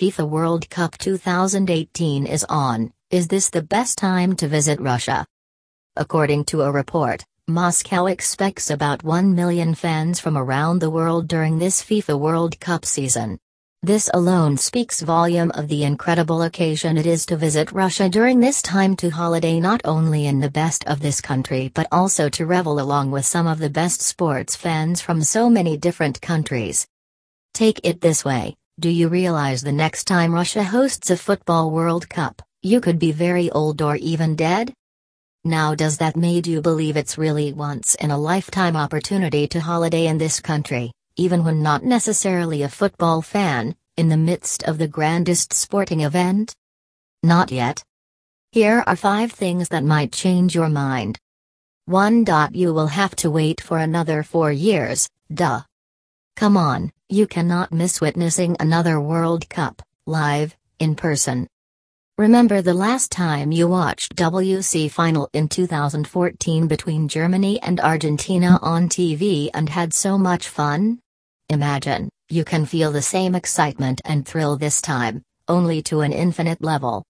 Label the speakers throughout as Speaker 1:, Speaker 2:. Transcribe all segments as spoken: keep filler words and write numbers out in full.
Speaker 1: FIFA World Cup twenty eighteen is on, is this the best time to visit Russia? According to a report, Moscow expects about one million fans from around the world during this FIFA World Cup season. This alone speaks volume of the incredible occasion it is to visit Russia during this time, to holiday not only in the best of this country but also to revel along with some of the best sports fans from so many different countries. Take it this way, do you realize the next time Russia hosts a football World Cup, you could be very old or even dead? Now does that made you believe it's really once in a lifetime opportunity to holiday in this country, even when not necessarily a football fan, in the midst of the grandest sporting event? Not yet. Here are five things that might change your mind. one. You will have to wait for another four years, duh. Come on, you cannot miss witnessing another World Cup, live, in person. Remember the last time you watched W C final in two thousand fourteen between Germany and Argentina on T V and had so much fun? Imagine, you can feel the same excitement and thrill this time, only to an infinite level.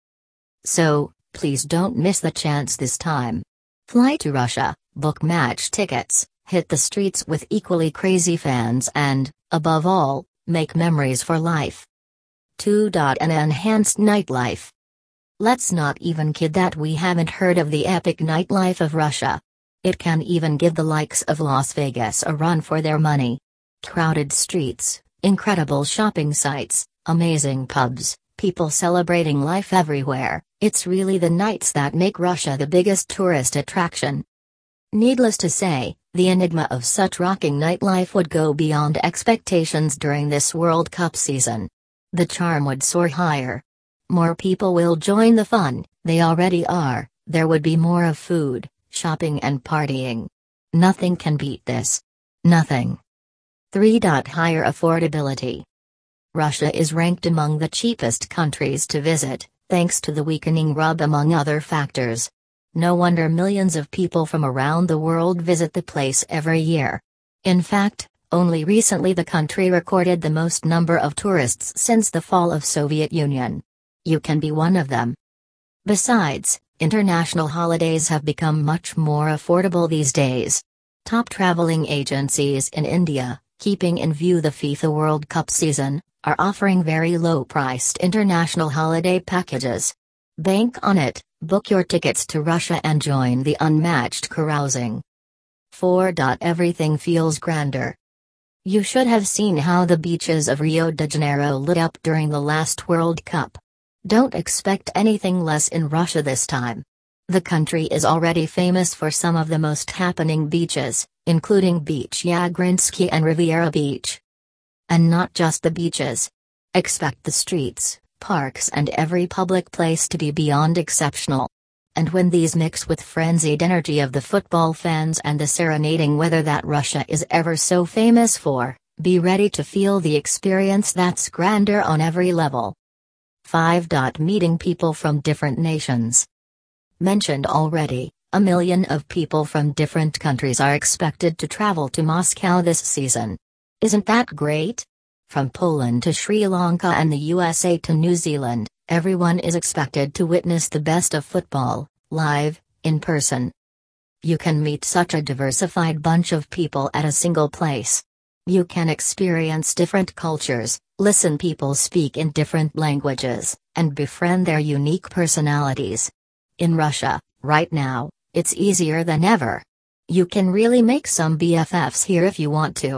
Speaker 1: So, please don't miss the chance this time. Fly to Russia, book match tickets, hit the streets with equally crazy fans and, above all, make memories for life. two. An enhanced nightlife. Let's not even kid that we haven't heard of the epic nightlife of Russia. It can even give the likes of Las Vegas a run for their money. Crowded streets, incredible shopping sites, amazing pubs, people celebrating life everywhere. It's really the nights that make Russia the biggest tourist attraction. Needless to say, the enigma of such rocking nightlife would go beyond expectations during this World Cup season. The charm would soar higher. More people will join the fun, they already are. There would be more of food, shopping and partying. Nothing can beat this. Nothing. three. Higher affordability. Russia is ranked among the cheapest countries to visit, thanks to the weakening rub among other factors. No wonder millions of people from around the world visit the place every year. In fact, only recently the country recorded the most number of tourists since the fall of Soviet Union. You can be one of them. Besides, international holidays have become much more affordable these days. Top traveling agencies in India, keeping in view the FIFA World Cup season, are offering very low-priced international holiday packages. Bank on it, book your tickets to Russia and join the unmatched carousing. four. Everything feels grander. You should have seen how the beaches of Rio de Janeiro lit up during the last World Cup. Don't expect anything less in Russia this time. The country is already famous for some of the most happening beaches, including Beach Yagrinsky and Riviera Beach. And not just the beaches. Expect the streets, parks and every public place to be beyond exceptional. And when these mix with frenzied energy of the football fans and the serenading weather that Russia is ever so famous for, be ready to feel the experience that's grander on every level. five. Meeting people from different nations. Mentioned already, a million of people from different countries are expected to travel to Moscow this season. Isn't that great? From Poland to Sri Lanka and the U S A to New Zealand, everyone is expected to witness the best of football, live, in person. You can meet such a diversified bunch of people at a single place. You can experience different cultures, listen people speak in different languages, and befriend their unique personalities. In Russia, right now, it's easier than ever. You can really make some B F Fs here if you want to.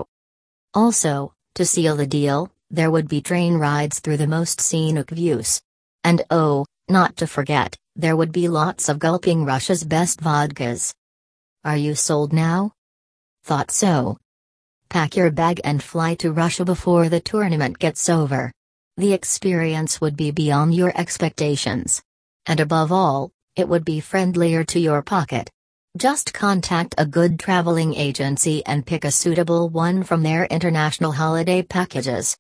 Speaker 1: Also, to seal the deal, there would be train rides through the most scenic views. And oh, not to forget, there would be lots of gulping Russia's best vodkas. Are you sold now? Thought so. Pack your bag and fly to Russia before the tournament gets over. The experience would be beyond your expectations. And above all, it would be friendlier to your pocket. Just contact a good traveling agency and pick a suitable one from their international holiday packages.